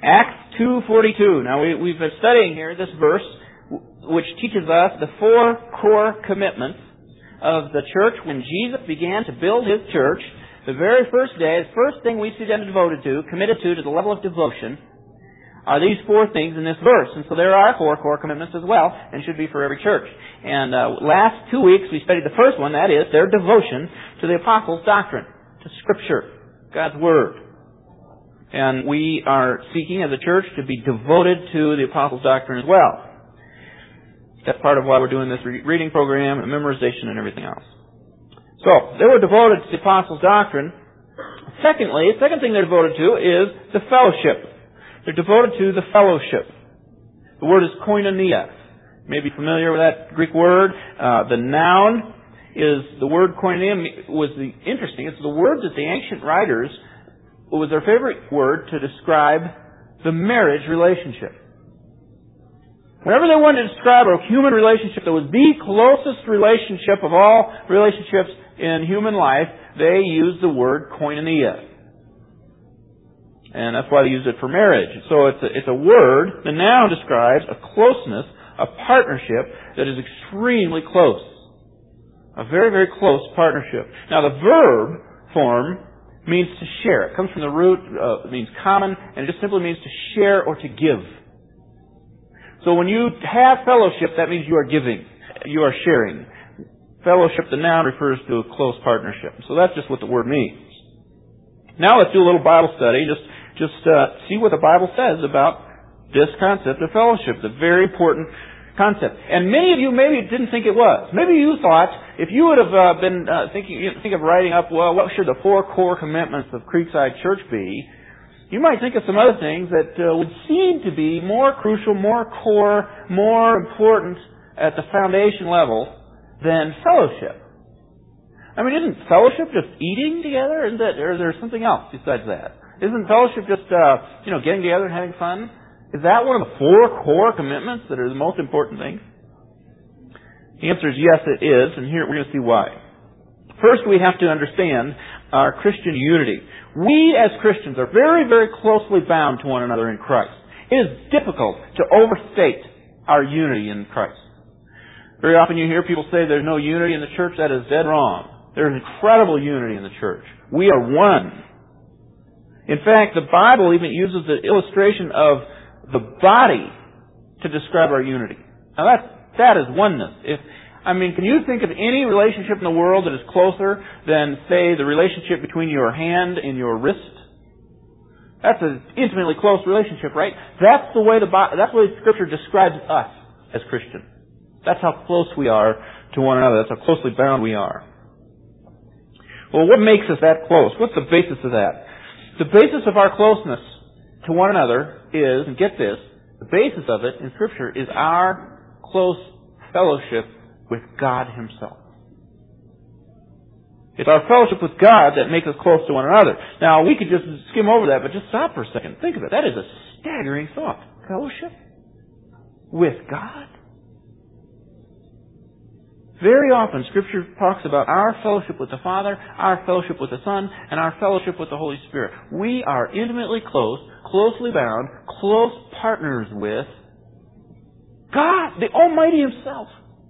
Acts 2:42. Now, we've been studying here this verse, which teaches us the four core commitments of the church when Jesus began to build His church. The very first day, the first thing we see them devoted to, committed to the level of devotion, are these four things in this verse. And so there are four core commitments as well, and should be for every church. And last 2 weeks we studied the first one, that is, their devotion to the Apostles' doctrine, to Scripture, God's Word. And we are seeking as a church to be devoted to the Apostles' doctrine as well. That's part of why we're doing this reading program and memorization and everything else. So, they were devoted to the Apostles' doctrine. Secondly, the second thing they're devoted to is the fellowship. They're devoted to the fellowship. The word is koinonia. You may be familiar with that Greek word. The noun is, the word koinonia was interesting. It's the word that the ancient writers, it was their favorite word to describe the marriage relationship. Whenever they wanted to describe a human relationship that was the closest relationship of all relationships in human life, they used the word koinonia. And that's why they use it for marriage. So it's a word, the noun describes a closeness, a partnership that is extremely close. A very, very close partnership. Now the verb form means to share. It comes from the root, it means common, and it just simply means to share or to give. So when you have fellowship, that means you are giving. You are sharing. Fellowship, the noun, refers to a close partnership. So that's just what the word means. Now let's do a little Bible study. Just see what the Bible says about this concept of fellowship, the very important concept. And many of you maybe didn't think it was. Maybe you thought, if you would have been think of writing up, well, what should the four core commitments of Creekside Church be? You might think of some other things that would seem to be more crucial, more core, more important at the foundation level than fellowship. I mean, isn't fellowship just eating together? Or is there something else besides that? Isn't fellowship just getting together and having fun? Is that one of the four core commitments that are the most important things? The answer is yes, it is, and here we're going to see why. First, we have to understand our Christian unity. We as Christians are very, very closely bound to one another in Christ. It is difficult to overstate our unity in Christ. Very often you hear people say there's no unity in the church. That is dead wrong. There's incredible unity in the church. We are one. In fact, the Bible even uses the illustration of the body to describe our unity. Now that is oneness. Can you think of any relationship in the world that is closer than, say, the relationship between your hand and your wrist? That's an intimately close relationship, right? That's the way Scripture describes us as Christians. That's how close we are to one another. That's how closely bound we are. Well, what makes us that close? What's the basis of that? The basis of our closeness to one another is, and get this, the basis of it in Scripture is our close fellowship with God Himself. It's our fellowship with God that makes us close to one another. Now, we could just skim over that, but just stop for a second. Think of it. That is a staggering thought. Fellowship with God? Very often, Scripture talks about our fellowship with the Father, our fellowship with the Son, and our fellowship with the Holy Spirit. We are intimately close, closely bound, close partners with God, the Almighty Himself.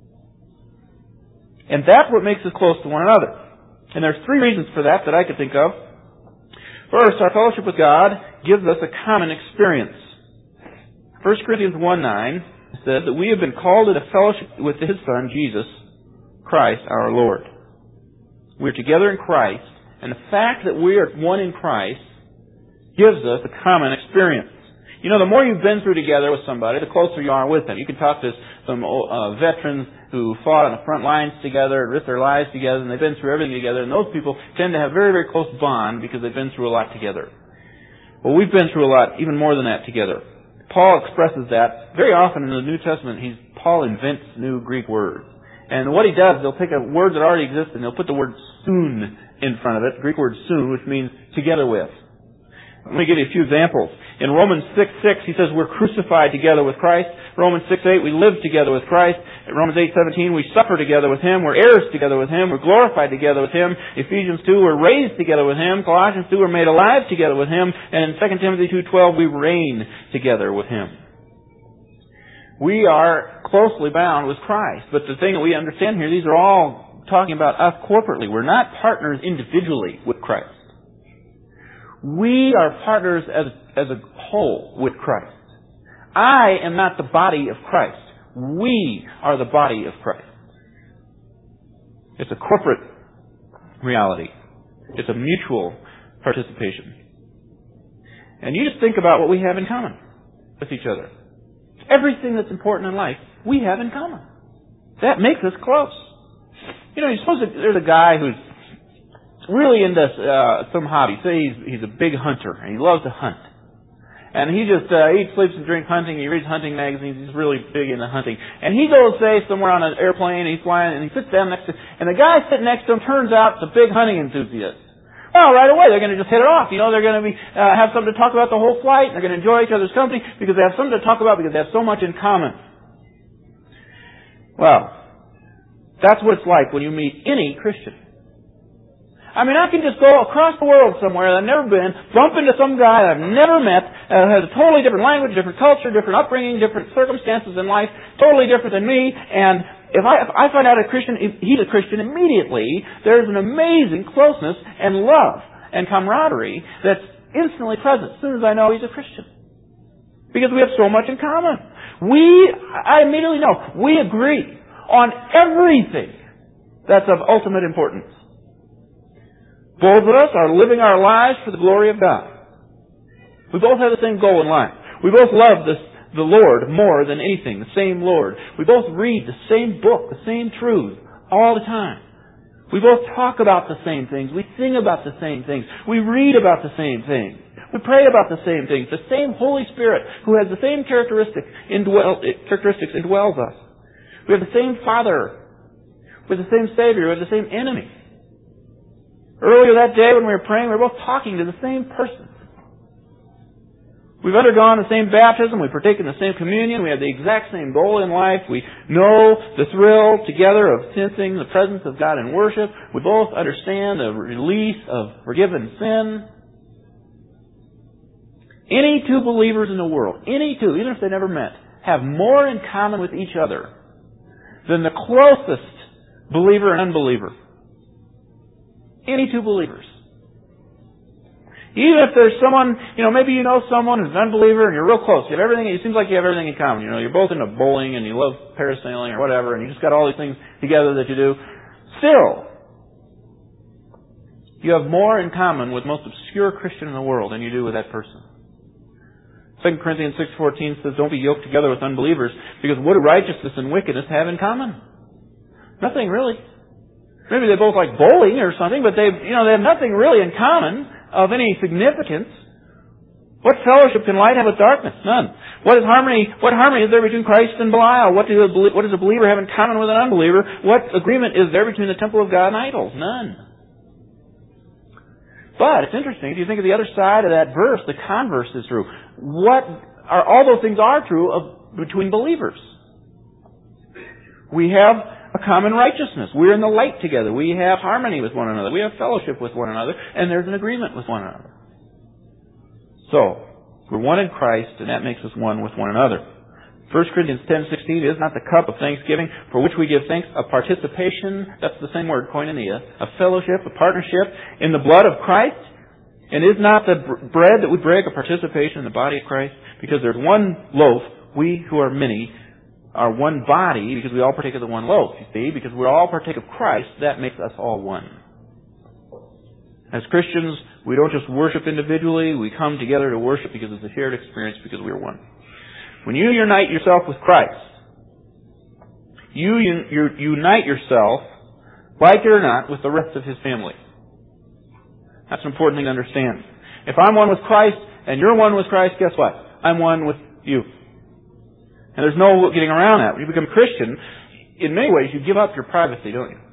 And that's what makes us close to one another. And there's three reasons for that I could think of. First, our fellowship with God gives us a common experience. 1 Corinthians 1:9 says that we have been called into fellowship with His Son, Jesus Christ, our Lord. We're together in Christ, and the fact that we are one in Christ gives us a common experience. You know, the more you've been through together with somebody, the closer you are with them. You can talk to some veterans who fought on the front lines together, risked their lives together, and they've been through everything together, and those people tend to have a very, very close bond because they've been through a lot together. Well, we've been through a lot, even more than that together. Paul expresses that very often in the New Testament. Paul invents new Greek words. And what he does, he'll take a word that already exists and he'll put the word soon in front of it, the Greek word soon, which means together with. Let me give you a few examples. In Romans 6:6, he says we're crucified together with Christ. Romans 6:8, we live together with Christ. In Romans 8:17, we suffer together with Him. We're heirs together with Him. We're glorified together with Him. Ephesians 2, we're raised together with Him. Colossians 2, we're made alive together with Him. And in 2 Timothy 2:12, we reign together with Him. We are closely bound with Christ. But the thing that we understand here, these are all talking about us corporately. We're not partners individually with Christ. We are partners as a whole with Christ. I am not the body of Christ. We are the body of Christ. It's a corporate reality. It's a mutual participation. And you just think about what we have in common with each other. Everything that's important in life, we have in common. That makes us close. You suppose that there's a guy who's really into some hobby. Say he's a big hunter and he loves to hunt. And he just eats, sleeps, and drinks hunting. He reads hunting magazines. He's really big into hunting. And he goes, say, somewhere on an airplane, and he's flying, and he sits down next to and the guy sitting next to him turns out the big hunting enthusiast. Well, right away, they're going to just hit it off. They're going to have something to talk about the whole flight. And they're going to enjoy each other's company because they have something to talk about because they have so much in common. Well, that's what it's like when you meet any Christian. I can just go across the world somewhere that I've never been, bump into some guy that I've never met, has a totally different language, different culture, different upbringing, different circumstances in life, totally different than me, and if I find out he's a Christian, immediately there's an amazing closeness and love and camaraderie that's instantly present as soon as I know he's a Christian. Because we have so much in common. I immediately know, we agree on everything that's of ultimate importance. Both of us are living our lives for the glory of God. We both have the same goal in life. We both love the Lord more than anything, the same Lord. We both read the same book, the same truth, all the time. We both talk about the same things. We sing about the same things. We read about the same things. We pray about the same things. The same Holy Spirit who has the same characteristics indwells us. We have the same Father. We have the same Savior. We have the same enemy. Earlier that day when we were praying, we were both talking to the same person. We've undergone the same baptism. We've partaken the same communion. We have the exact same goal in life. We know the thrill together of sensing the presence of God in worship. We both understand the release of forgiven sin. Any two believers in the world, any two, even if they never met, have more in common with each other than the closest believer and unbeliever. Any two believers. Even if there's someone, maybe you know someone who's an unbeliever and you're real close. You have everything, it seems like you have everything in common. You're both into bowling and you love parasailing or whatever and you just got all these things together that you do. Still, you have more in common with the most obscure Christian in the world than you do with that person. 2 Corinthians 6:14 says, don't be yoked together with unbelievers because what do righteousness and wickedness have in common? Nothing really. Maybe they both like bowling or something, but they have nothing really in common of any significance. What fellowship can light have with darkness? None. What harmony is there between Christ and Belial? What does a believer have in common with an unbeliever? What agreement is there between the temple of God and idols? None. But it's interesting, if you think of the other side of that verse, the converse is true. All those things are true between believers. We have a common righteousness. We're in the light together. We have harmony with one another. We have fellowship with one another. And there's an agreement with one another. So, we're one in Christ, and that makes us one with one another. 1 Corinthians 10:16 is not the cup of thanksgiving for which we give thanks, a participation, that's the same word, koinonia, a fellowship, a partnership in the blood of Christ. And is not the bread that we break a participation in the body of Christ? Because there's one loaf, we who are many are one body because we all partake of the one loaf, you see, because we all partake of Christ, that makes us all one. As Christians, we don't just worship individually, we come together to worship because it's a shared experience because we are one. When you unite yourself with Christ, you unite yourself, like it or not, with the rest of His family. That's an important thing to understand. If I'm one with Christ and you're one with Christ, guess what? I'm one with you. And there's no getting around that. When you become a Christian, in many ways, you give up your privacy, don't you?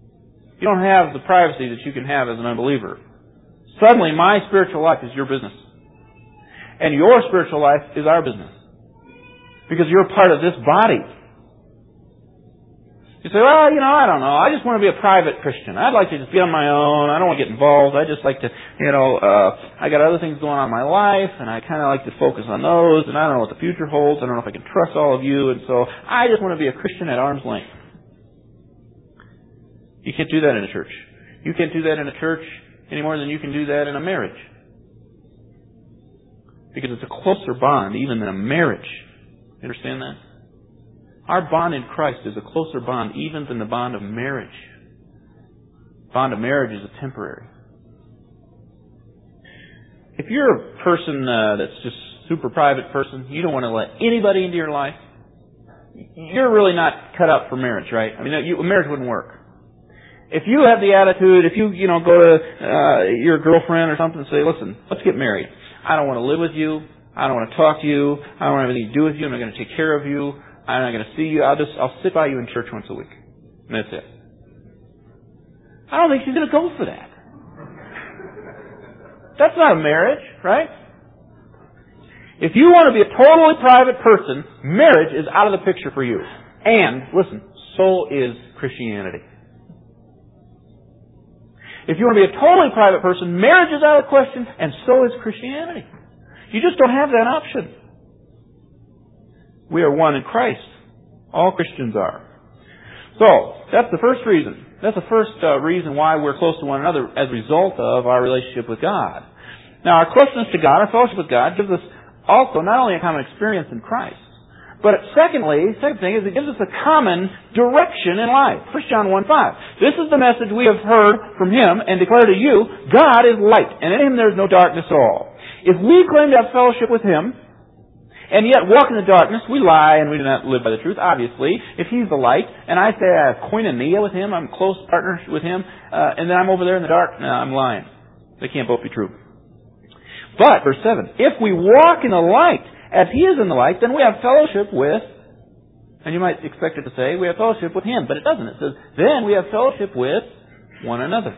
You don't have the privacy that you can have as an unbeliever. Suddenly, my spiritual life is your business. And your spiritual life is our business. Because you're part of this body. You say, well, I don't know. I just want to be a private Christian. I'd like to just be on my own. I don't want to get involved. I just like to, I got other things going on in my life, and I kind of like to focus on those, and I don't know what the future holds. I don't know if I can trust all of you, and so I just want to be a Christian at arm's length. You can't do that in a church. You can't do that in a church any more than you can do that in a marriage. Because it's a closer bond even than a marriage. You understand that? Our bond in Christ is a closer bond even than the bond of marriage. The bond of marriage is a temporary. If you're a person that's just super private person, you don't want to let anybody into your life, you're really not cut out for marriage, right? I mean, marriage wouldn't work. If you have the attitude, if you go to your girlfriend or something and say, listen, let's get married. I don't want to live with you. I don't want to talk to you. I don't want to have anything to do with you. I'm not going to take care of you. I'm not going to see you. I'll sit by you in church once a week. And that's it. I don't think she's going to go for that. That's not a marriage, right? If you want to be a totally private person, marriage is out of the picture for you. And, listen, so is Christianity. If you want to be a totally private person, marriage is out of the question, and so is Christianity. You just don't have that option. We are one in Christ. All Christians are. So, that's the first reason. That's the first reason why we're close to one another as a result of our relationship with God. Now, our closeness to God, our fellowship with God, gives us also not only a common experience in Christ, but second thing is it gives us a common direction in life. 1 John 1:5. This is the message we have heard from Him and declare to you, God is light, and in Him there is no darkness at all. If we claim to have fellowship with Him, and yet walk in the darkness, we lie and we do not live by the truth, obviously. If He's the light, and I say I have koinonia with Him, I'm close partners with Him, and then I'm over there in the dark, no, I'm lying. They can't both be true. But, verse 7, if we walk in the light, as He is in the light, then we have fellowship with, and you might expect it to say, we have fellowship with Him, but it doesn't. It says, then we have fellowship with one another.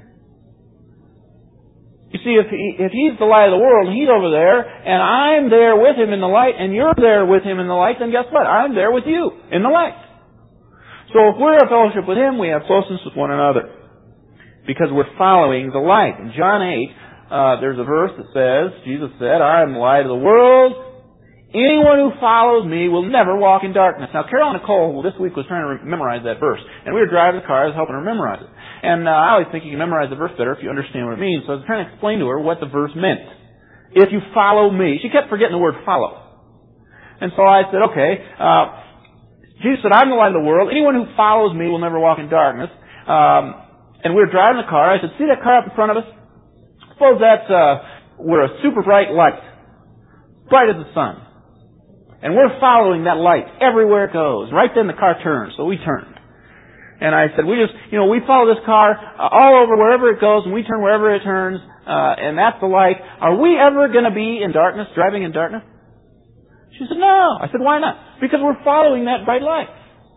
You see, if He's the light of the world, and He's over there, and I'm there with Him in the light, and you're there with Him in the light, then guess what? I'm there with you in the light. So if we're in fellowship with Him, we have closeness with one another. Because we're following the light. In John 8, there's a verse that says, Jesus said, I am the light of the world. Anyone who follows me will never walk in darkness. Now, Carol Nicole this week was trying to memorize that verse. And we were driving the car. I was helping her memorize it. And I always think you can memorize the verse better if you understand what it means. So I was trying to explain to her what the verse meant. If you follow me. She kept forgetting the word follow. And so I said, okay. Jesus said, I'm the light of the world. Anyone who follows me will never walk in darkness. And we were driving the car. I said, see that car up in front of us? Suppose that's we're a super bright light. Bright as the sun. And we're following that light everywhere it goes. Right then the car turns, so we turned. And I said, we follow this car all over wherever it goes, and we turn wherever it turns, and that's the light. Are we ever going to be in darkness, driving in darkness? She said, no. I said, why not? Because we're following that bright light.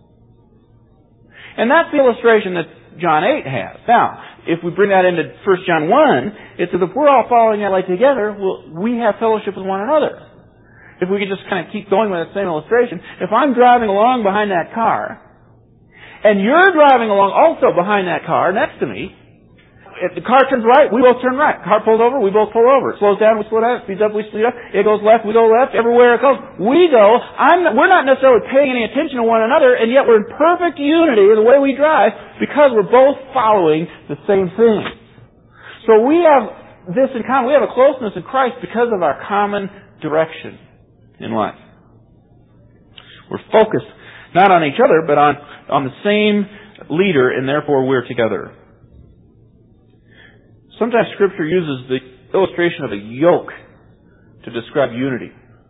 And that's the illustration that John 8 has. Now, if we bring that into 1 John 1, it says if we're all following that light together, we have fellowship with one another. If we could just kind of keep going with that same illustration, if I'm driving along behind that car, and you're driving along also behind that car next to me, if the car turns right, we both turn right. Car pulls over, we both pull over. It slows down, we slow down. Speeds up, we speed up. It goes left, we go left. Everywhere it goes, we go. We're not necessarily paying any attention to one another, and yet we're in perfect unity in the way we drive because we're both following the same thing. So we have this in common. We have a closeness in Christ because of our common direction in life. We're focused not on each other, but on the same leader, and therefore we're together. Sometimes Scripture uses the illustration of a yoke to describe unity.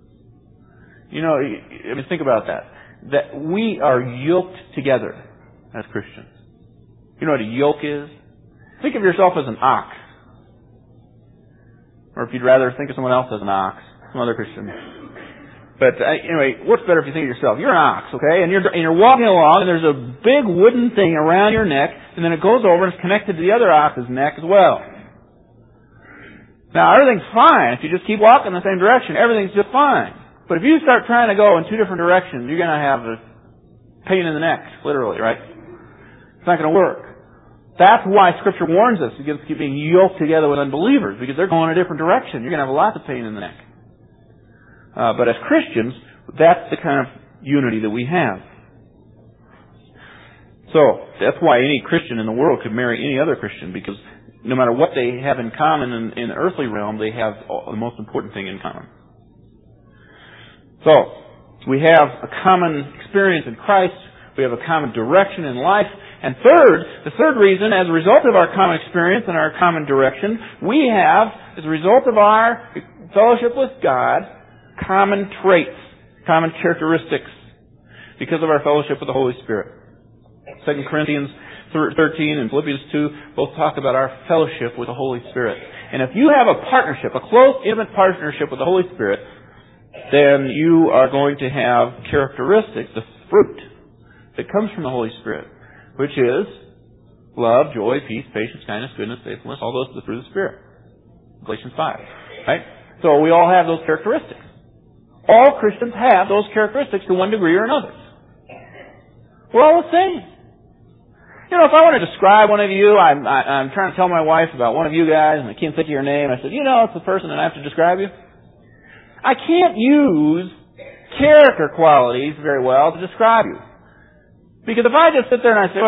Think about that. That we are yoked together as Christians. You know what a yoke is? Think of yourself as an ox. Or if you'd rather, think of someone else as an ox. Some other Christian. But anyway, what's better if you think of yourself? You're an ox, okay? And you're walking along, and there's a big wooden thing around your neck, and then it goes over and it's connected to the other ox's neck as well. Now, everything's fine. If you just keep walking in the same direction, everything's just fine. But if you start trying to go in two different directions, you're going to have a pain in the neck, literally, right? It's not going to work. That's why Scripture warns us against being yoked together with unbelievers, because they're going a different direction. You're going to have lots of pain in the neck. But as Christians, that's the kind of unity that we have. So, that's why any Christian in the world could marry any other Christian, because no matter what they have in common in the earthly realm, they have the most important thing in common. So, we have a common experience in Christ, we have a common direction in life, and the third reason, as a result of our common experience and our common direction, we have, as a result of our fellowship with God, common traits, common characteristics, because of our fellowship with the Holy Spirit. 2 Corinthians 13 and Philippians 2 both talk about our fellowship with the Holy Spirit. And if you have a partnership, a close, intimate partnership with the Holy Spirit, then you are going to have characteristics, the fruit that comes from the Holy Spirit, which is love, joy, peace, patience, kindness, goodness, faithfulness, all those are the fruit of the Spirit. Galatians 5. Right? So we all have those characteristics. All Christians have those characteristics to one degree or another. We're all the same. You know, if I want to describe one of you, I'm trying to tell my wife about one of you guys, and I can't think of your name. I said, it's the person that I have to describe you. I can't use character qualities very well to describe you. Because if I just sit there and I say,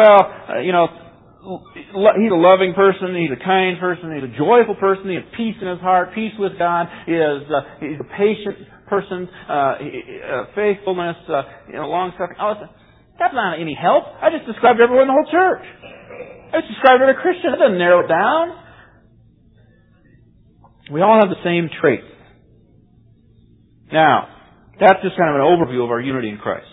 he's a loving person, he's a kind person, he's a joyful person, he has peace in his heart, peace with God, he's a patient person, faithfulness, long-suffering, all this. That's not any help. I just described everyone in the whole church. I just described every Christian. It doesn't narrow it down. We all have the same traits. Now, that's just kind of an overview of our unity in Christ.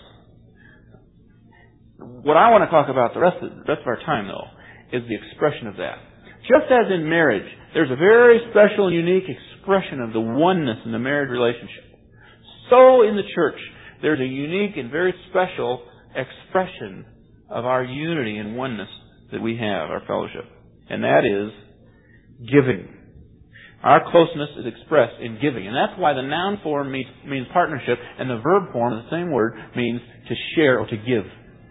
What I want to talk about the rest of our time, though, is the expression of that. Just as in marriage, there's a very special and unique expression of the oneness in the marriage relationship. So in the church, there's a unique and very special expression of our unity and oneness that we have, our fellowship. And that is giving. Our closeness is expressed in giving. And that's why the noun form means partnership, and the verb form, the same word, means to share or to give.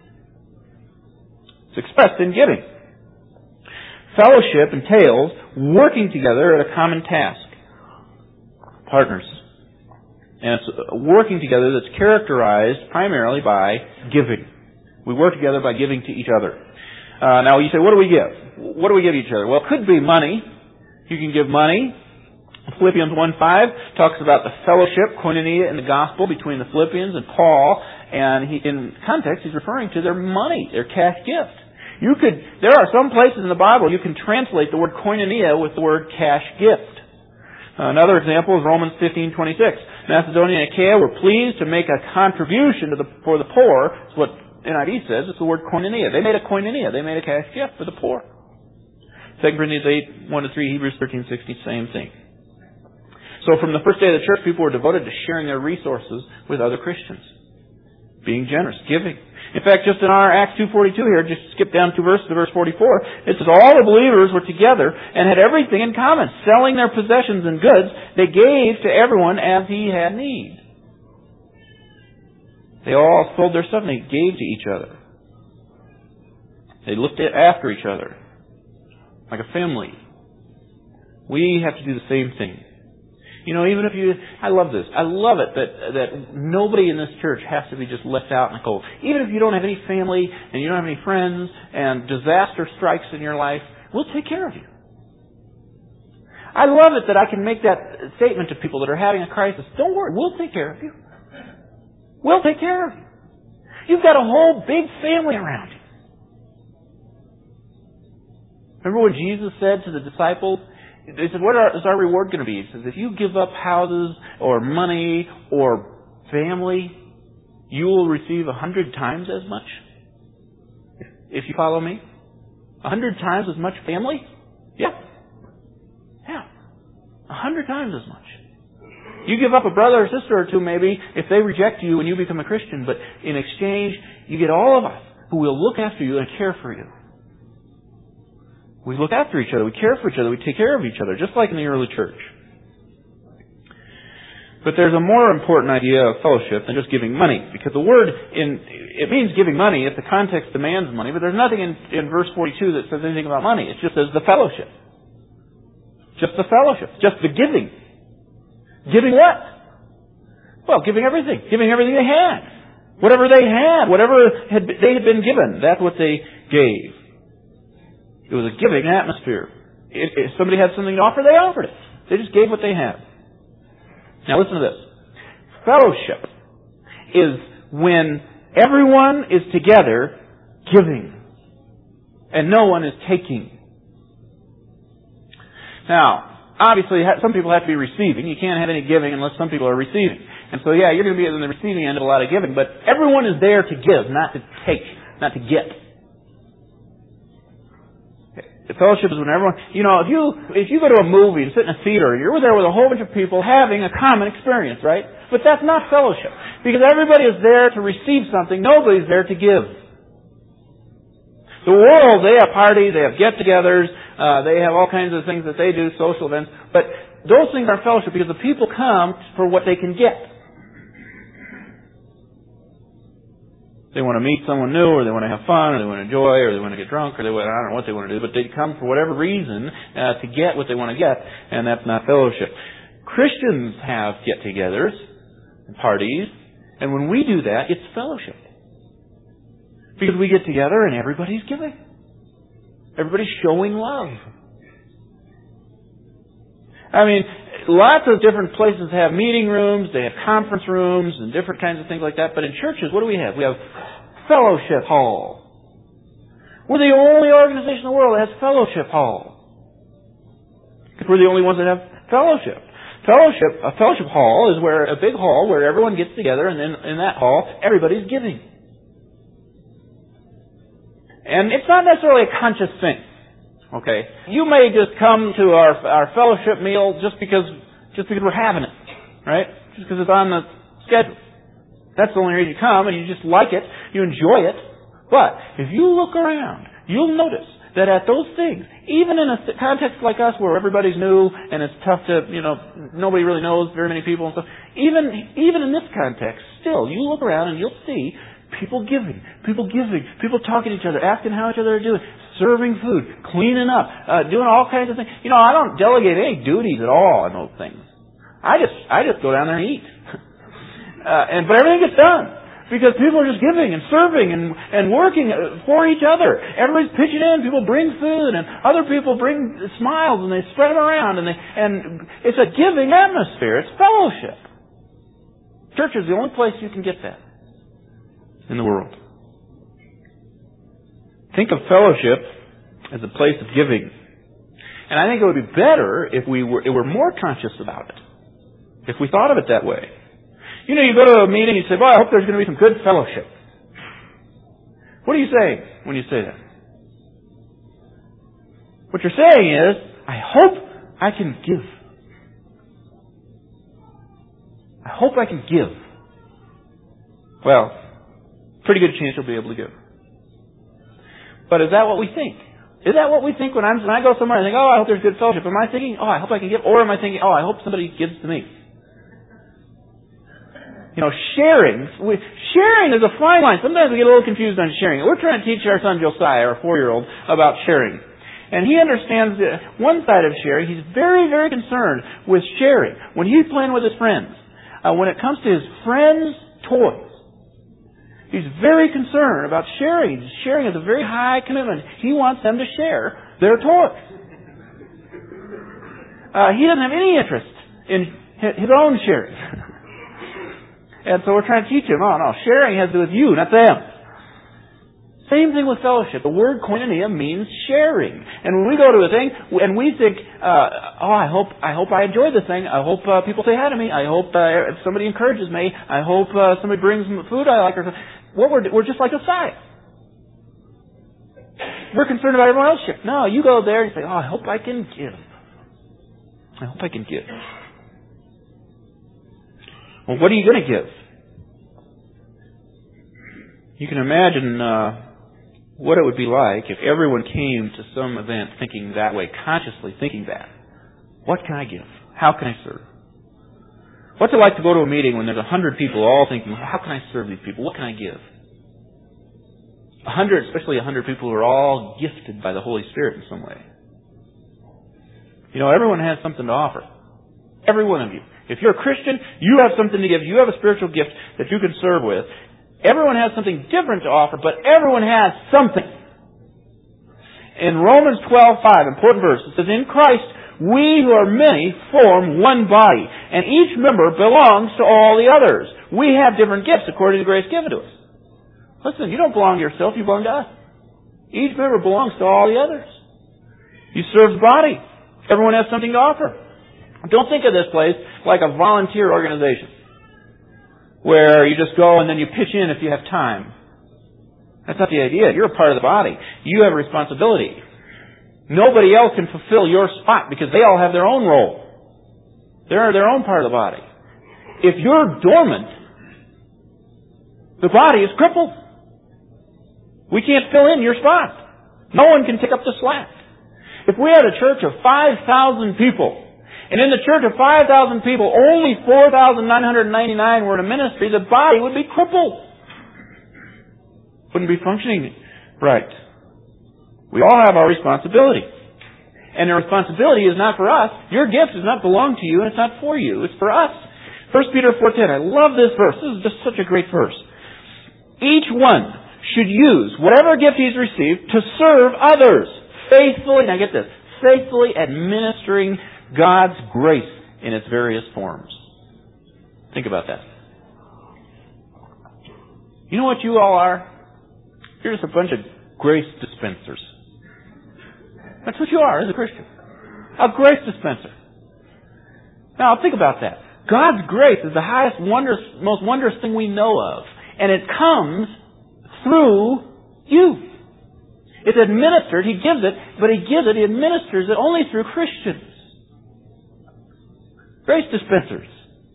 It's expressed in giving. Fellowship entails working together at a common task. Partners. And it's working together that's characterized primarily by giving. We work together by giving to each other. Now you say, what do we give? What do we give each other? Well, it could be money. You can give money. Philippians 1:5 talks about the fellowship, koinonia, in the gospel between the Philippians and Paul. And in context, he's referring to their money, their cash gift. There are some places in the Bible you can translate the word koinonia with the word cash gift. Another example is Romans 15:26. Macedonia and Achaia were pleased to make a contribution for the poor. It's what NIV says. It's the word koinonia. They made a koinonia. They made a cash gift for the poor. 2 Corinthians 8:1-3, Hebrews 13:60, same thing. So from the first day of the church, people were devoted to sharing their resources with other Christians. Being generous, giving. In fact, just in our Acts 2:42 here, just skip down 2 verses to verse 44, it says all the believers were together and had everything in common. Selling their possessions and goods, they gave to everyone as he had need. They all sold their stuff and they gave to each other. They looked after each other like a family. We have to do the same thing. Even if I love this. I love it that nobody in this church has to be just left out in the cold. Even if you don't have any family and you don't have any friends and disaster strikes in your life, we'll take care of you. I love it that I can make that statement to people that are having a crisis. Don't worry, we'll take care of you. We'll take care of you. You've got a whole big family around you. Remember what Jesus said to the disciples? They said, what is our reward going to be? He says, if you give up houses or money or family, you will receive 100 times as much. If you follow me? 100 times as much family? Yeah. 100 times as much. You give up a brother or sister or two maybe if they reject you when you become a Christian, but in exchange, you get all of us who will look after you and care for you. We look after each other. We care for each other. We take care of each other, just like in the early church. But there's a more important idea of fellowship than just giving money. Because the word, it means giving money if the context demands money, but there's nothing in verse 42 that says anything about money. It just says the fellowship. Just the fellowship. Just the giving. Giving what? Well, giving everything. Giving everything they had. Whatever they had. Whatever they had been given. That's what they gave. It was a giving atmosphere. If somebody had something to offer, they offered it. They just gave what they had. Now listen to this. Fellowship is when everyone is together giving and no one is taking. Now, obviously, some people have to be receiving. You can't have any giving unless some people are receiving. And so, yeah, you're going to be on the receiving end of a lot of giving, but everyone is there to give, not to take, not to get. The fellowship is when everyone, if you go to a movie and sit in a theater, you're there with a whole bunch of people having a common experience, right? But that's not fellowship. Because everybody is there to receive something. Nobody's there to give. The world, they have parties, they have get-togethers, they have all kinds of things that they do, social events. But those things are fellowship because the people come for what they can get. They want to meet someone new, or they want to have fun, or they want to enjoy, or they want to get drunk, or I don't know what they want to do, but they come for whatever reason to get what they want to get, and that's not fellowship. Christians have get-togethers and parties, and when we do that, it's fellowship. Because we get together and everybody's giving. Everybody's showing love. I mean, lots of different places have meeting rooms, they have conference rooms, and different kinds of things like that. But in churches, what do we have? We have fellowship hall. We're the only organization in the world that has fellowship hall. Because we're the only ones that have fellowship. A fellowship hall is a big hall where everyone gets together, and then in that hall, everybody's giving. And it's not necessarily a conscious thing. Okay? You may just come to our fellowship meal just because we're having it. Right? Just because it's on the schedule. That's the only reason you come, and you just like it, you enjoy it. But if you look around, you'll notice that at those things, even in a context like us where everybody's new and it's tough to, nobody really knows very many people and stuff, even in this context, still, you look around and you'll see people giving, people talking to each other, asking how each other are doing, serving food, cleaning up, doing all kinds of things. I don't delegate any duties at all in those things. I just go down there and eat. But everything gets done. Because people are just giving and serving and working for each other. Everybody's pitching in. People bring food, and other people bring smiles, and they spread them around. And it's a giving atmosphere. It's fellowship. Church is the only place you can get that in the world. Think of fellowship as a place of giving. And I think it would be better if we were more conscious about it. If we thought of it that way. You go to a meeting and you say, boy, I hope there's going to be some good fellowship. What are you saying when you say that? What you're saying is, I hope I can give. I hope I can give. Well, pretty good chance you'll be able to give. But is that what we think? Is that what we think when I go somewhere and I think, oh, I hope there's good fellowship? Am I thinking, oh, I hope I can give? Or am I thinking, oh, I hope somebody gives to me? Sharing is a fine line. Sometimes we get a little confused on sharing. We're trying to teach our son Josiah, our 4-year-old, about sharing. And he understands one side of sharing. He's very, very concerned with sharing. When he's playing with his friends, when it comes to his friends' toys, he's very concerned about sharing. Sharing is a very high commitment. He wants them to share their toys. He doesn't have any interest in his own sharing. And so we're trying to teach him, oh no, sharing has to do with you, not them. Same thing with fellowship. The word koinonia means sharing. And when we go to a thing and we think, I hope I enjoy this thing. I hope people say hi to me. I hope somebody encourages me. I hope somebody brings food I like. We're just like Josiah. We're concerned about everyone else. No, you go there and say, I hope I can give. I hope I can give. Well, what are you going to give? You can imagine what it would be like if everyone came to some event thinking that way, consciously thinking that. What can I give? How can I serve? What's it like to go to a meeting when there's 100 people all thinking, how can I serve these people? What can I give? 100, especially 100 people who are all gifted by the Holy Spirit in some way. You know, everyone has something to offer. Every one of you. If you're a Christian, you have something to give. You have a spiritual gift that you can serve with. Everyone has something different to offer, but everyone has something. In Romans 12:5, important verse, it says, in Christ, we who are many form one body, and each member belongs to all the others. We have different gifts according to the grace given to us. Listen, you don't belong to yourself, you belong to us. Each member belongs to all the others. You serve the body. Everyone has something to offer. Don't think of this place like a volunteer organization where you just go and then you pitch in if you have time. That's not the idea. You're a part of the body. You have a responsibility. Nobody else can fulfill your spot because they all have their own role. They're their own part of the body. If you're dormant, the body is crippled. We can't fill in your spot. No one can pick up the slack. If we had a church of 5,000 people, and in the church of 5,000 people, only 4,999 were in a ministry, the body would be crippled. Wouldn't be functioning right. We all have our responsibility. And the responsibility is not for us. Your gift does not belong to you, and it's not for you. It's for us. 1 Peter 4:10. I love this verse. This is just such a great verse. Each one should use whatever gift he's received to serve others faithfully. Now get this. Faithfully administering God's grace in its various forms. Think about that. You know what you all are? You're just a bunch of grace dispensers. That's what you are as a Christian. A grace dispenser. Now, think about that. God's grace is the highest, most wondrous thing we know of. And it comes through you. It's administered. He gives it, but He administers it only through Christians. Grace dispensers.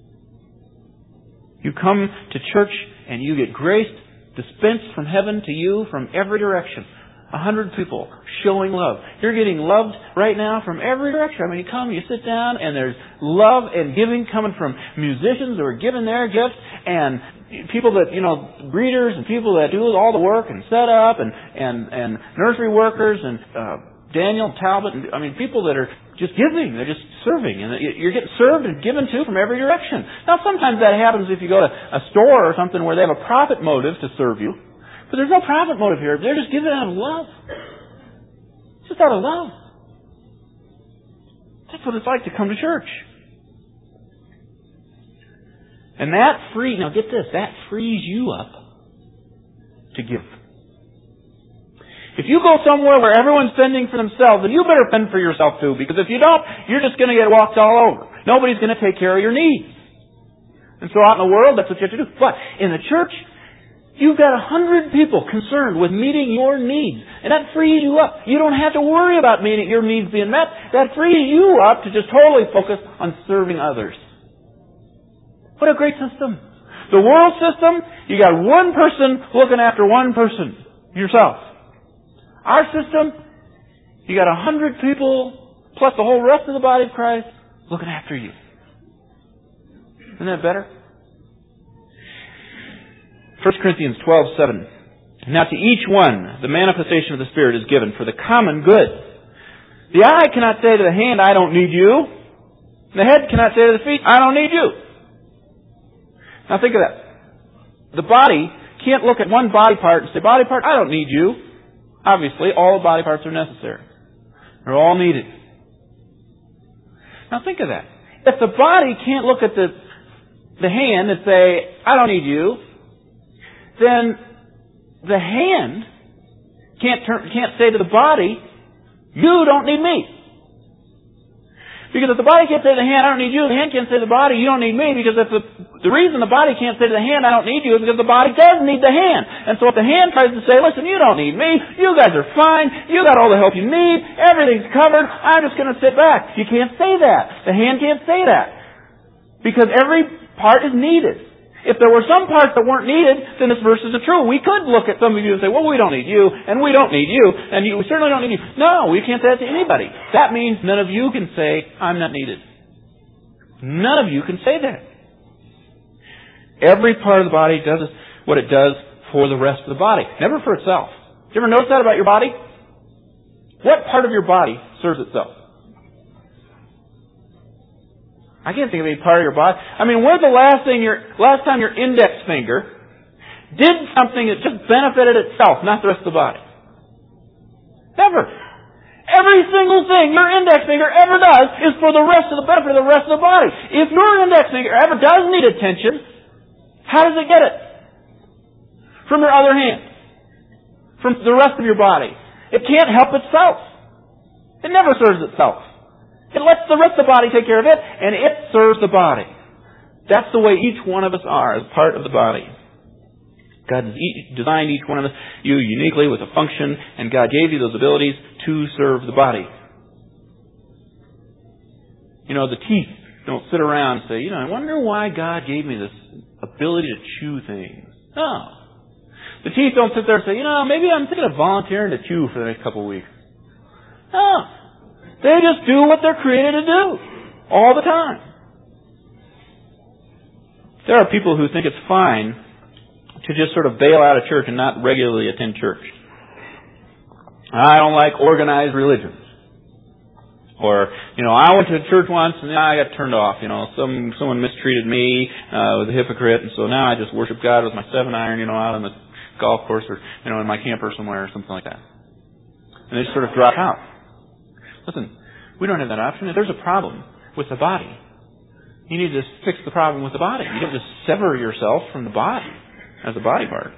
You come to church and you get grace dispensed from heaven to you from every direction. 100 people showing love. You're getting loved right now from every direction. I mean, you come, you sit down, and there's love and giving coming from musicians who are giving their gifts, and people that, greeters and people that do all the work and set up, and nursery workers, and Daniel Talbot, and people that are just giving, they're just serving, and you're getting served and given to from every direction. Now, sometimes that happens if you go to a store or something where they have a profit motive to serve you. But there's no profit motive here. They're just giving out of love. Just out of love. That's what it's like to come to church. And that now get this, that frees you up to give. If you go somewhere where everyone's fending for themselves, then you better fend for yourself too, because if you don't, you're just going to get walked all over. Nobody's going to take care of your needs. And so out in the world, that's what you have to do. But in the church, you've got 100 people concerned with meeting your needs. And that frees you up. You don't have to worry about your needs being met. That frees you up to just totally focus on serving others. What a great system. The world system, you got one person looking after one person. Yourself. Our system, you got 100 people plus the whole rest of the body of Christ looking after you. Isn't that better? 1 Corinthians 12:7. Now to each one, the manifestation of the Spirit is given for the common good. The eye cannot say to the hand, I don't need you. The head cannot say to the feet, I don't need you. Now think of that. The body can't look at one body part and say, body part, I don't need you. Obviously, all the body parts are necessary. They're all needed. Now think of that. If the body can't look at the hand and say, I don't need you, then the hand can't say to the body, you don't need me. Because if the body can't say to the hand, I don't need you, the hand can't say to the body, you don't need me, because if the reason the body can't say to the hand, I don't need you, is because the body does need the hand. And so if the hand tries to say, listen, you don't need me, you guys are fine, you got all the help you need, everything's covered, I'm just going to sit back. You can't say that. The hand can't say that. Because every part is needed. If there were some parts that weren't needed, then this verse isn't true. We could look at some of you and say, well, we don't need you, and we don't need you, and we certainly don't need you. No, we can't say that to anybody. That means none of you can say, I'm not needed. None of you can say that. Every part of the body does what it does for the rest of the body, never for itself. Did you ever notice that about your body? What part of your body serves itself? I can't think of any part of your body. I mean, when's the last time your index finger did something that just benefited itself, not the rest of the body? Never. Every single thing your index finger ever does is for the benefit of the rest of the body. If your index finger ever does need attention, how does it get it? From your other hand. From the rest of your body. It can't help itself. It never serves itself. It lets the rest of the body take care of it, and it serves the body. That's the way each one of us are as part of the body. God designed each one of you uniquely with a function, and God gave you those abilities to serve the body. You know, the teeth don't sit around and say, I wonder why God gave me this ability to chew things. No. The teeth don't sit there and say, maybe I'm thinking of volunteering to chew for the next couple of weeks. No. They just do what they're created to do. All the time. There are people who think it's fine to just sort of bail out of church and not regularly attend church. I don't like organized religions. Or, I went to church once and I got turned off. Someone mistreated me, was a hypocrite, and so now I just worship God with my 7-iron, out on the golf course or, in my camper somewhere or something like that. And they just sort of drop out. Listen, we don't have that option. If there's a problem with the body, you need to fix the problem with the body. You don't just sever yourself from the body as a body part.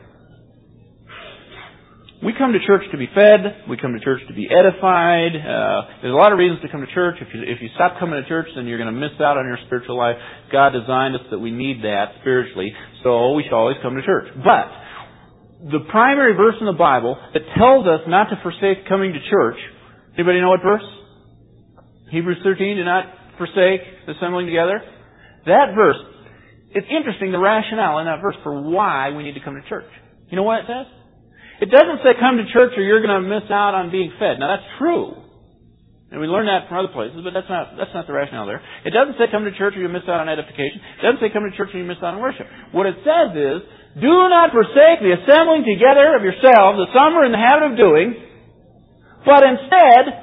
We come to church to be fed. We come to church to be edified. There's a lot of reasons to come to church. If you stop coming to church, then you're going to miss out on your spiritual life. God designed us that we need that spiritually, so we should always come to church. But the primary verse in the Bible that tells us not to forsake coming to church, anybody know what verse? Hebrews 13, do not forsake assembling together. That verse, it's interesting, the rationale in that verse for why we need to come to church. You know what it says? It doesn't say come to church or you're going to miss out on being fed. Now that's true. And we learn that from other places, but that's not the rationale there. It doesn't say come to church or you miss out on edification. It doesn't say come to church or you miss out on worship. What it says is, do not forsake the assembling together of yourselves, as some are in the habit of doing, but instead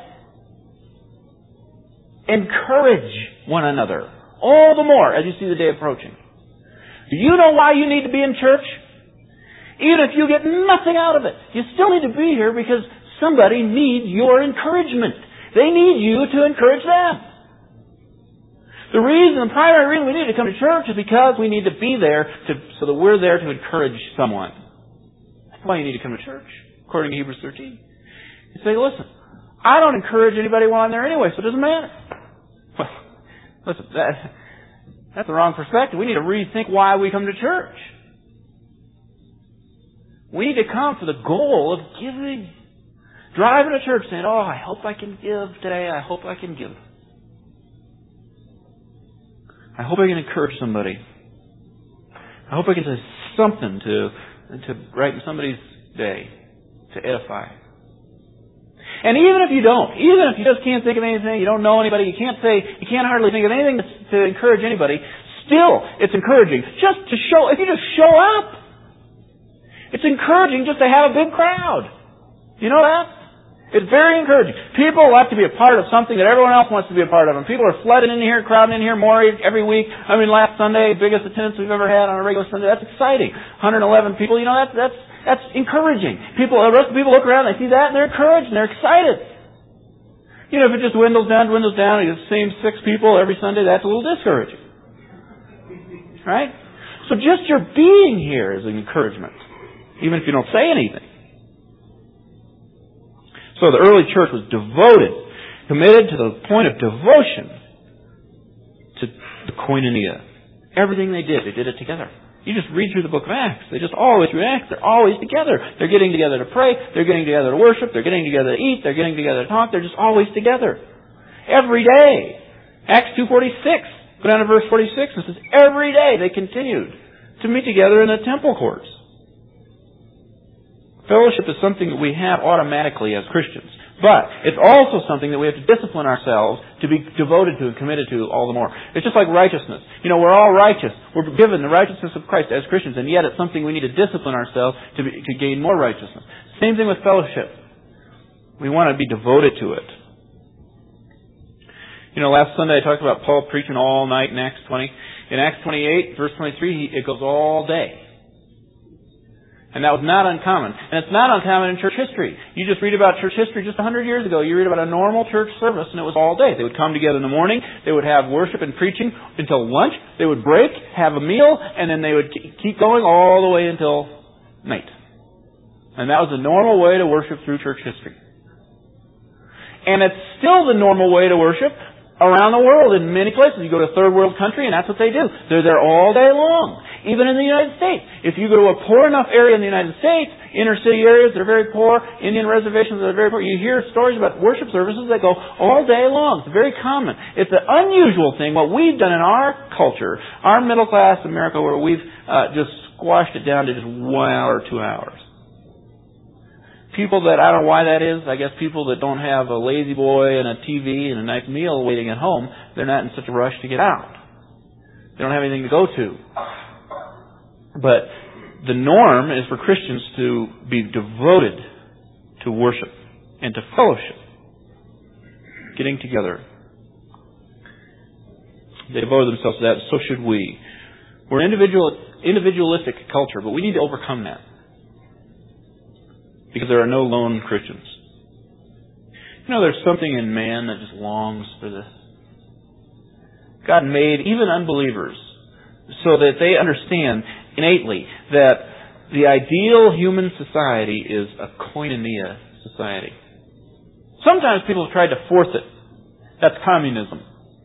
encourage one another. All the more as you see the day approaching. Do you know why you need to be in church? Even if you get nothing out of it, you still need to be here because somebody needs your encouragement. They need you to encourage them. The primary reason we need to come to church is because we need to be there so that we're there to encourage someone. That's why you need to come to church, according to Hebrews 13. You say, listen, I don't encourage anybody while I'm there anyway, so it doesn't matter. Well, listen, that's the wrong perspective. We need to rethink why we come to church. We need to come for the goal of giving. Driving to church saying, I hope I can give today. I hope I can give. I hope I can encourage somebody. I hope I can say something to brighten somebody's day, to edify. And even if you just can't think of anything, you don't know anybody, you can't hardly think of anything to encourage anybody, still, it's encouraging. If you just show up, it's encouraging just to have a big crowd. You know that? It's very encouraging. People like to be a part of something that everyone else wants to be a part of. And people are flooding in here, crowding in here more every week. Last Sunday, biggest attendance we've ever had on a regular Sunday. That's exciting. 111 people. That's encouraging. The rest of the people look around, they see that, and they're encouraged, and they're excited. If it just dwindles down, you get the same 6 people every Sunday, that's a little discouraging. Right? So just your being here is an encouragement, even if you don't say anything. So the early church was committed to the point of devotion to the koinonia. Everything they did it together. You just read through the book of Acts. They're always together. They're getting together to pray. They're getting together to worship. They're getting together to eat. They're getting together to talk. They're just always together. Every day. Acts 2:46. Go down to verse 46. It says, every day they continued to meet together in the temple courts. Fellowship is something that we have automatically as Christians. But it's also something that we have to discipline ourselves to be devoted to and committed to all the more. It's just like righteousness. We're all righteous. We're given the righteousness of Christ as Christians, and yet it's something we need to discipline ourselves to gain more righteousness. Same thing with fellowship. We want to be devoted to it. Last Sunday I talked about Paul preaching all night in Acts 20. In Acts 28, verse 23, it goes all day. And that was not uncommon. And it's not uncommon in church history. You just read about church history just 100 years ago. You read about a normal church service, and it was all day. They would come together in the morning. They would have worship and preaching until lunch. They would break, have a meal, and then they would keep going all the way until night. And that was the normal way to worship through church history. And it's still the normal way to worship around the world in many places. You go to a third world country, and that's what they do. They're there all day long. Even in the United States. If you go to a poor enough area in the United States, inner city areas that are very poor, Indian reservations that are very poor, you hear stories about worship services that go all day long. It's very common. It's an unusual thing. What we've done in our culture, our middle class America, where we've just squashed it down to just 1 hour or 2 hours. People that, I don't know why that is, I guess people that don't have a lazy boy and a TV and a nice meal waiting at home, they're not in such a rush to get out. They don't have anything to go to. But the norm is for Christians to be devoted to worship and to fellowship, getting together. They devoted themselves to that, so should we. We're an individualistic culture, but we need to overcome that. Because there are no lone Christians. There's something in man that just longs for this. God made even unbelievers so that they understand innately that the ideal human society is a koinonia society. Sometimes people have tried to force it. That's communism.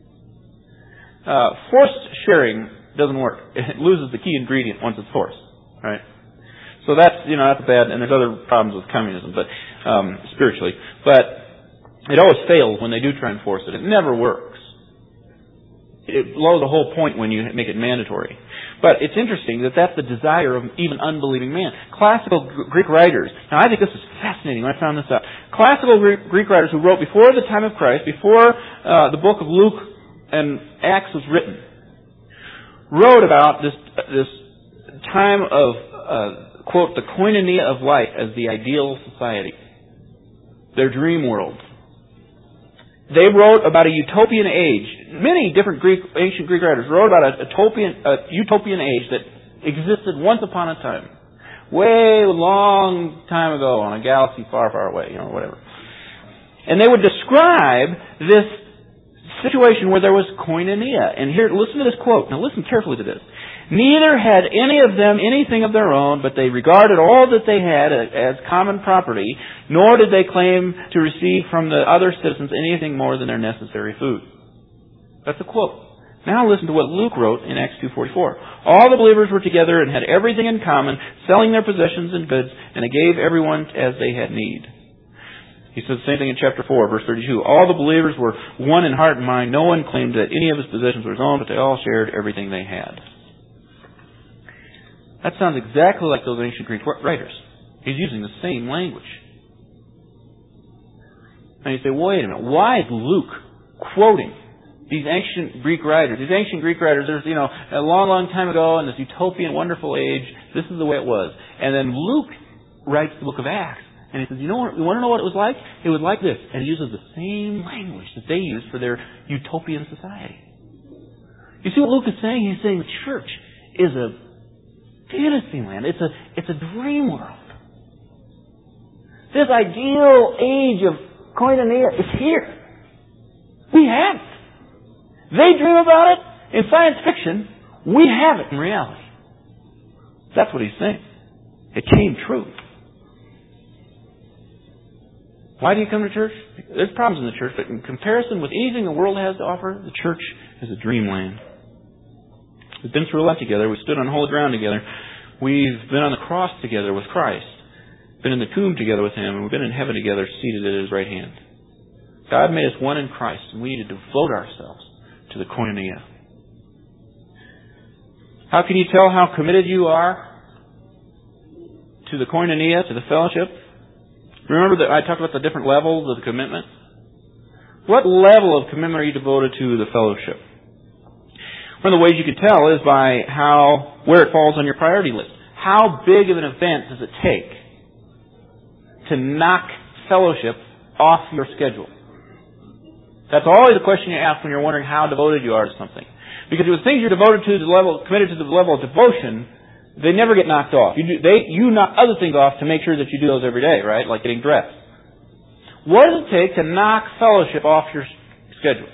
Forced sharing doesn't work. It loses the key ingredient once it's forced. Right? So that's bad, and there's other problems with communism, but spiritually. But it always fails when they do try and force it. It never works. It blows the whole point when you make it mandatory. But it's interesting that that's the desire of even unbelieving man. Classical Greek writers, now I think this is fascinating when I found this out. Classical Greek writers who wrote before the time of Christ, before the book of Luke and Acts was written, wrote about this time of, quote, the koinonia of life as the ideal society. Their dream world. They wrote about a utopian age. Many different ancient Greek writers wrote about a utopian age that existed once upon a time. Way long time ago on a galaxy far, far away, whatever. And they would describe this situation where there was koinonia. And here, listen to this quote. Now listen carefully to this. Neither had any of them anything of their own, but they regarded all that they had as common property, nor did they claim to receive from the other citizens anything more than their necessary food. That's a quote. Now listen to what Luke wrote in Acts 2:44. All the believers were together and had everything in common, selling their possessions and goods, and they gave everyone as they had need. He says the same thing in chapter 4, verse 32. All the believers were one in heart and mind. No one claimed that any of his possessions were his own, but they all shared everything they had. That sounds exactly like those ancient Greek writers. He's using the same language. And you say, wait a minute, why is Luke quoting these ancient Greek writers? These ancient Greek writers, there's, a long, long time ago in this utopian, wonderful age, this is the way it was. And then Luke writes the book of Acts. And he says, you want to know what it was like? It was like this. And he uses the same language that they used for their utopian society. You see what Luke is saying? He's saying the church is a Fantasyland. It's a dream world. This ideal age of koinonia is here. We have it. They dream about it in science fiction. We have it in reality. That's what he's saying. It came true. Why do you come to church? There's problems in the church, but in comparison with anything the world has to offer, the church is a dreamland. We've been through a lot together. We've stood on holy ground together. We've been on the cross together with Christ. Been in the tomb together with Him. And we've been in heaven together, seated at His right hand. God made us one in Christ, and we need to devote ourselves to the koinonia. How can you tell how committed you are to the koinonia, to the fellowship? Remember that I talked about the different levels of the commitment? What level of commitment are you devoted to the fellowship? One of the ways you can tell is by where it falls on your priority list. How big of an event does it take to knock fellowship off your schedule? That's always a question you ask when you're wondering how devoted you are to something. Because with things you're devoted to, committed to the level of devotion, they never get knocked off. You knock other things off to make sure that you do those every day, right? Like getting dressed. What does it take to knock fellowship off your schedule?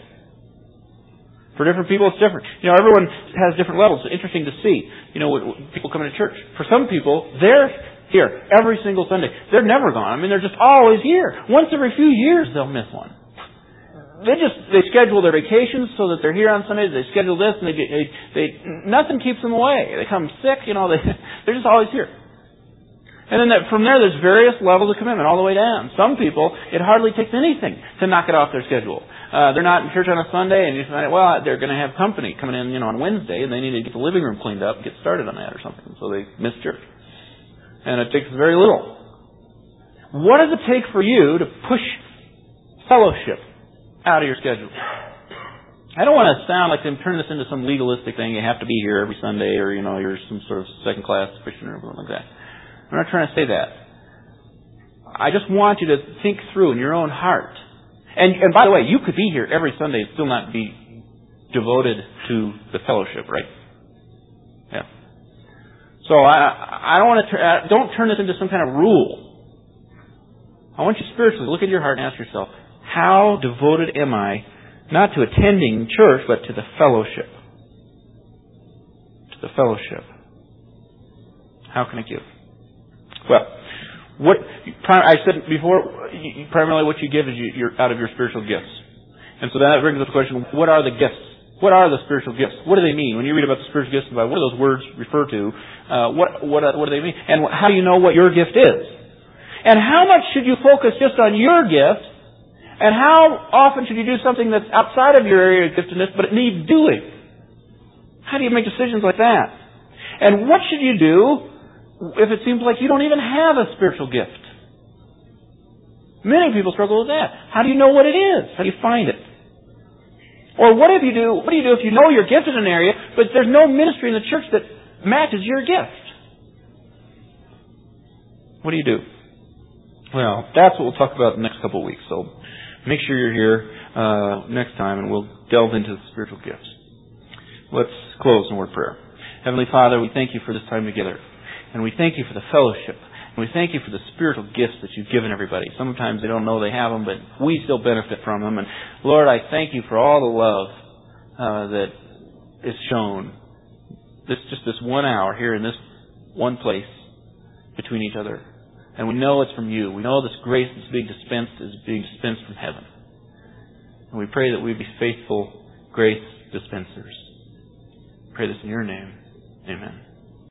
For different people, it's different. Everyone has different levels. It's interesting to see. People coming to church. For some people, they're here every single Sunday. They're never gone. They're just always here. Once every few years, they'll miss one. They schedule their vacations so that they're here on Sundays. They schedule this, and nothing keeps them away. They come sick, they're just always here. And then from there, there's various levels of commitment all the way down. Some people, it hardly takes anything to knock it off their schedule. They're not in church on a Sunday, and you find out, they're going to have company coming in, on Wednesday, and they need to get the living room cleaned up and get started on that or something. So they miss church. And it takes very little. What does it take for you to push fellowship out of your schedule? I don't want to sound like I'm turning this into some legalistic thing. You have to be here every Sunday, or you're some sort of second-class Christian or something like that. I'm not trying to say that. I just want you to think through in your own heart. And by the way, you could be here every Sunday and still not be devoted to the fellowship, right? Yeah. So I don't want to. Don't turn this into some kind of rule. I want you spiritually to look at your heart and ask yourself, how devoted am I, not to attending church, but to the fellowship? To the fellowship. How can I give? Well, I said before, primarily what you give is out of your spiritual gifts. And so that brings up the question, what are the gifts? What are the spiritual gifts? What do they mean? When you read about the spiritual gifts, what do those words refer to? What do they mean? And how do you know what your gift is? And how much should you focus just on your gift? And how often should you do something that's outside of your area of giftedness, but it needs doing? How do you make decisions like that? And what should you do if it seems like you don't even have a spiritual gift? Many people struggle with that. How do you know what it is? How do you find it? Or what do you do if you know you're gifted in an area, but there's no ministry in the church that matches your gift? What do you do? Well, that's what we'll talk about in the next couple of weeks. So make sure you're here next time, and we'll delve into the spiritual gifts. Let's close in a word of prayer. Heavenly Father, we thank you for this time together. And we thank you for the fellowship. And we thank you for the spiritual gifts that you've given everybody. Sometimes they don't know they have them, but we still benefit from them. And Lord, I thank you for all the love that is shown. Just this 1 hour here in this one place between each other. And we know it's from you. We know this grace that's being dispensed from heaven. And we pray that we be faithful grace dispensers. We pray this in your name. Amen.